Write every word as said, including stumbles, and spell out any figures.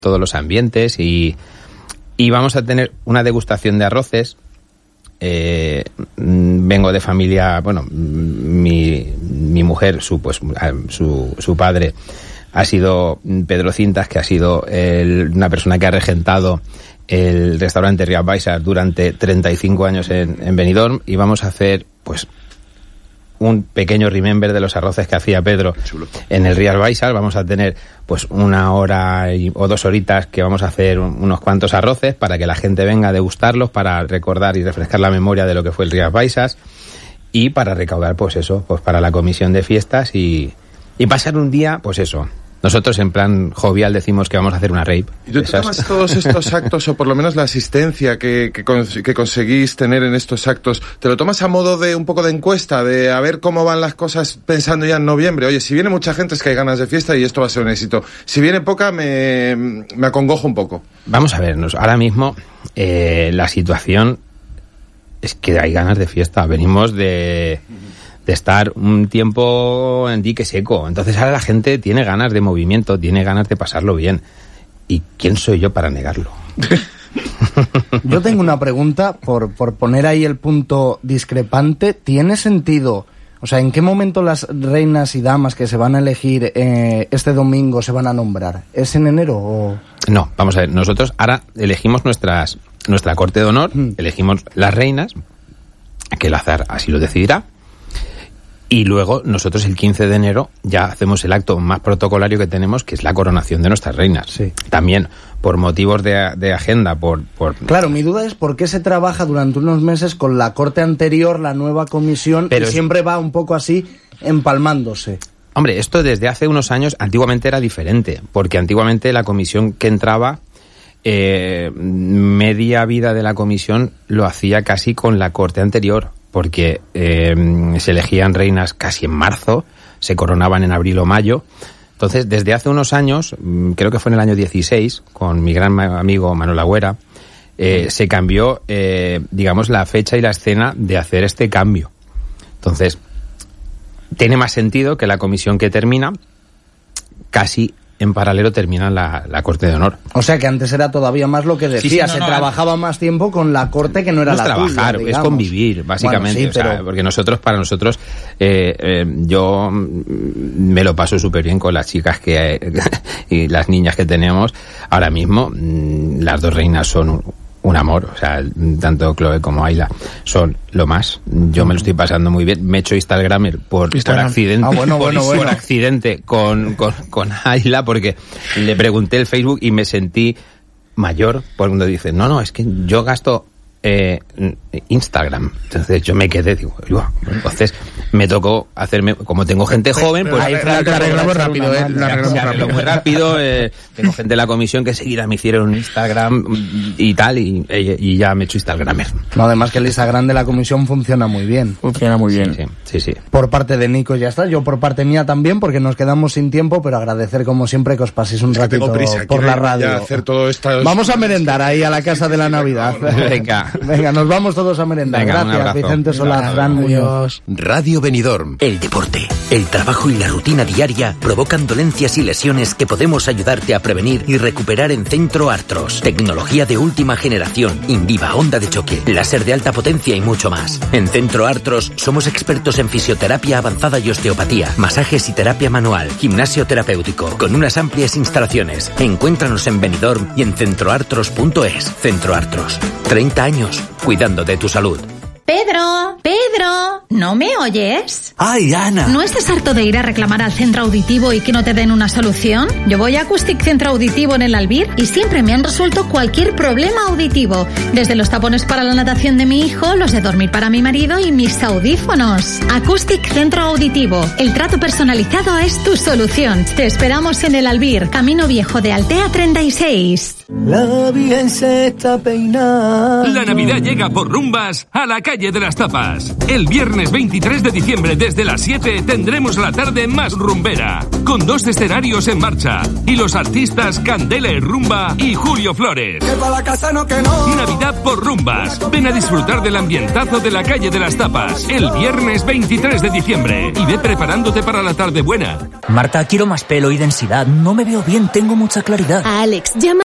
todos los ambientes y, y vamos a tener una degustación de arroces. Eh, vengo de familia, bueno, mi, mi mujer, su, pues, su, su padre ha sido Pedro Cintas, que ha sido el, una persona que ha regentado el restaurante Rías Baixas durante treinta y cinco años en, en Benidorm, y vamos a hacer pues un pequeño remember de los arroces que hacía Pedro Chulo. En el Rías Baixas. Vamos a tener pues una hora y, o dos horitas que vamos a hacer un, unos cuantos arroces para que la gente venga a degustarlos, para recordar y refrescar la memoria de lo que fue el Rías Baixas y para recaudar pues eso, pues para la comisión de fiestas y, y pasar un día pues eso. Nosotros en plan jovial decimos que vamos a hacer una rave. ¿Y tú te tomas todos estos actos, o por lo menos la asistencia que, que, que conseguís tener en estos actos, te lo tomas a modo de un poco de encuesta, de a ver cómo van las cosas pensando ya en noviembre? Oye, si viene mucha gente es que hay ganas de fiesta y esto va a ser un éxito. Si viene poca, me, me acongojo un poco. Vamos a vernos, ahora mismo eh, la situación es que hay ganas de fiesta. Venimos de... de estar un tiempo en dique seco. Entonces ahora la gente tiene ganas de movimiento, tiene ganas de pasarlo bien. ¿Y quién soy yo para negarlo? Yo tengo una pregunta, por, por poner ahí el punto discrepante. ¿Tiene sentido, o sea, en qué momento las reinas y damas que se van a elegir eh, este domingo se van a nombrar? ¿Es en enero o...? No, vamos a ver, nosotros ahora elegimos nuestras nuestra corte de honor, mm. elegimos las reinas, que el azar así lo decidirá. Y luego nosotros el quince de enero ya hacemos el acto más protocolario que tenemos, que es la coronación de nuestras reinas. Sí. También por motivos de, de agenda, por, por... Claro, mi duda es por qué se trabaja durante unos meses con la corte anterior, la nueva comisión, pero y es... siempre va un poco así empalmándose. Hombre, esto desde hace unos años, antiguamente era diferente, porque antiguamente la comisión que entraba, eh, media vida de la comisión lo hacía casi con la corte anterior, porque eh, se elegían reinas casi en marzo, se coronaban en abril o mayo. Entonces, desde hace unos años, creo que fue en el año dieciséis, con mi gran amigo Manuel Agüera, eh, se cambió, eh, digamos, la fecha y la escena de hacer este cambio. Entonces, tiene más sentido que la comisión que termina, casi en paralelo termina la, la corte de honor. O sea que antes era todavía más lo que decía, sí, sí, no, se no, trabajaba no. más tiempo con la corte que no era no la trabajar, tuya, digamos. Es convivir, básicamente. Bueno, sí, o sea, pero... porque nosotros, para nosotros, eh, eh, yo me lo paso súper bien con las chicas que eh, y las niñas que tenemos. Ahora mismo, las dos reinas son un, un amor, o sea, tanto Chloe como Ayla son lo más. Yo me lo estoy pasando muy bien. Me he hecho Instagramer por, Instagram. por accidente, ah, bueno, por, bueno, por bueno. accidente con, con, con Ayla, porque le pregunté el Facebook y me sentí mayor, por cuando dice, no, no, es que yo gasto eh, Instagram. Entonces yo me quedé, digo, entonces me tocó hacerme, como tengo gente joven, pues ahí la, la arreglamos rápido, eh, la arreglamos rápido. muy rápido, eh, tengo gente de la comisión que seguirá, me hicieron un Instagram y tal, y, y ya me he hecho Instagramer. No, además que el Instagram de la comisión funciona muy bien. Funciona muy bien. Sí, sí, sí. Por parte de Nico ya está, yo por parte mía también, porque nos quedamos sin tiempo, pero agradecer como siempre que os paséis un ratito tengo prisa, por la radio. Hacer todo esto... Vamos a merendar ahí a la casa de la Navidad. Venga. Venga, nos vamos todos a merendar. Venga, gracias, Vicente Solaz, Fran Muñoz. Radio Benidorm. El deporte, el trabajo y la rutina diaria provocan dolencias y lesiones que podemos ayudarte a prevenir y recuperar en Centro Artros. Tecnología de última generación, Inviva, onda de choque, láser de alta potencia y mucho más. En Centro Artros somos expertos en fisioterapia avanzada y osteopatía, masajes y terapia manual, gimnasio terapéutico, con unas amplias instalaciones. Encuéntranos en Benidorm y en centroartros punto es. Centro Artros. treinta años cuidando de tu salud. Pedro, Pedro, ¿no me oyes? ¡Ay, Ana! ¿No estás harto de ir a reclamar al centro auditivo y que no te den una solución? Yo voy a Acoustic Centro Auditivo en el Albir y siempre me han resuelto cualquier problema auditivo. Desde los tapones para la natación de mi hijo, los de dormir para mi marido y mis audífonos. Acoustic Centro Auditivo. El trato personalizado es tu solución. Te esperamos en el Albir, Camino Viejo de Altea treinta y seis. La Virgen se está peinando. La Navidad llega por Rumbas a la calle Calle de las Tapas. El viernes veintitrés de diciembre desde las siete tendremos la tarde más rumbera, con dos escenarios en marcha y los artistas Candela y Rumba y Julio Flores. Que pa' la casa no, que no. Navidad por rumbas. Ven a disfrutar del ambientazo de la Calle de las Tapas el viernes veintitrés de diciembre y ve preparándote para la tarde buena. Marta, quiero más pelo y densidad. No me veo bien, tengo mucha claridad. A Alex, llama